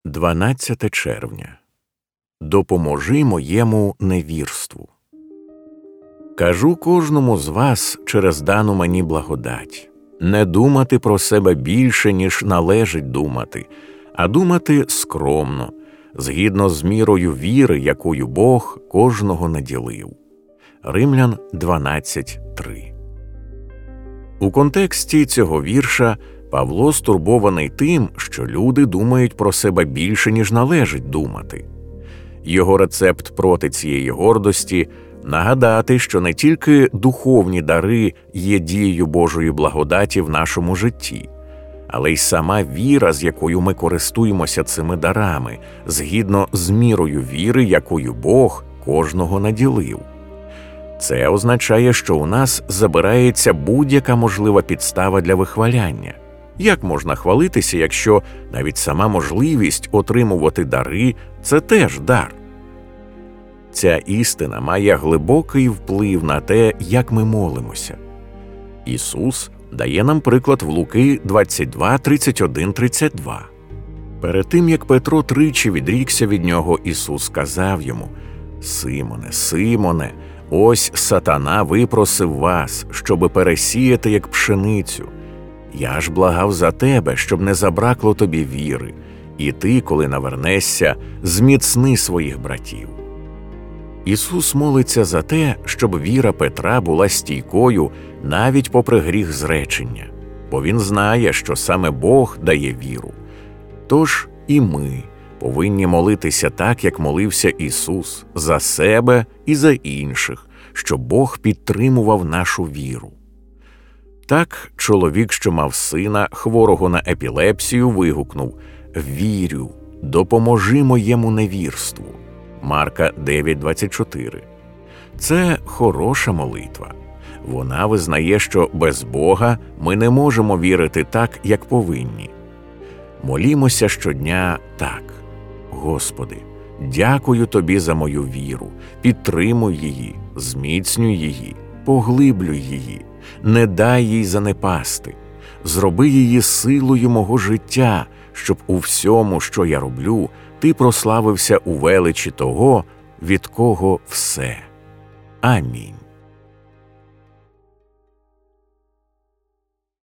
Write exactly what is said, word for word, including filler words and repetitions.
дванадцяте червня. Допоможи моєму невірству. Кажу кожному з вас через дану мені благодать, не думати про себе більше, ніж належить думати, а думати скромно, згідно з мірою віри, якою Бог кожного наділив. Римлян дванадцять три. У контексті цього вірша Павло стурбований тим, що люди думають про себе більше, ніж належить думати. Його рецепт проти цієї гордості – нагадати, що не тільки духовні дари є дією Божої благодаті в нашому житті, але й сама віра, з якою ми користуємося цими дарами, згідно з мірою віри, якою Бог кожного наділив. Це означає, що у нас забирається будь-яка можлива підстава для вихваляння. Як можна хвалитися, якщо навіть сама можливість отримувати дари – це теж дар? Ця істина має глибокий вплив на те, як ми молимося. Ісус дає нам приклад в Луки двадцять два тридцять один тридцять два. Перед тим, як Петро тричі відрікся від нього, Ісус сказав йому: «Симоне, Симоне, ось сатана випросив вас, щоби пересіяти, як пшеницю. Я ж благав за тебе, щоб не забракло тобі віри, і ти, коли навернешся, зміцни своїх братів». Ісус молиться за те, щоб віра Петра була стійкою навіть попри гріх зречення, бо Він знає, що саме Бог дає віру. Тож і ми повинні молитися так, як молився Ісус, за себе і за інших, щоб Бог підтримував нашу віру. Так чоловік, що мав сина, хворого на епілепсію, вигукнув: «Вірю, допоможи моєму невірству». Марка дев'ять двадцять чотири. Це хороша молитва. Вона визнає, що без Бога ми не можемо вірити так, як повинні. Молімося щодня так: «Господи, дякую Тобі за мою віру, підтримуй її, зміцнюй її, поглиблюй її, не дай їй занепасти, зроби її силою мого життя, щоб у всьому, що я роблю, Ти прославився у величі того, від кого все. Амінь».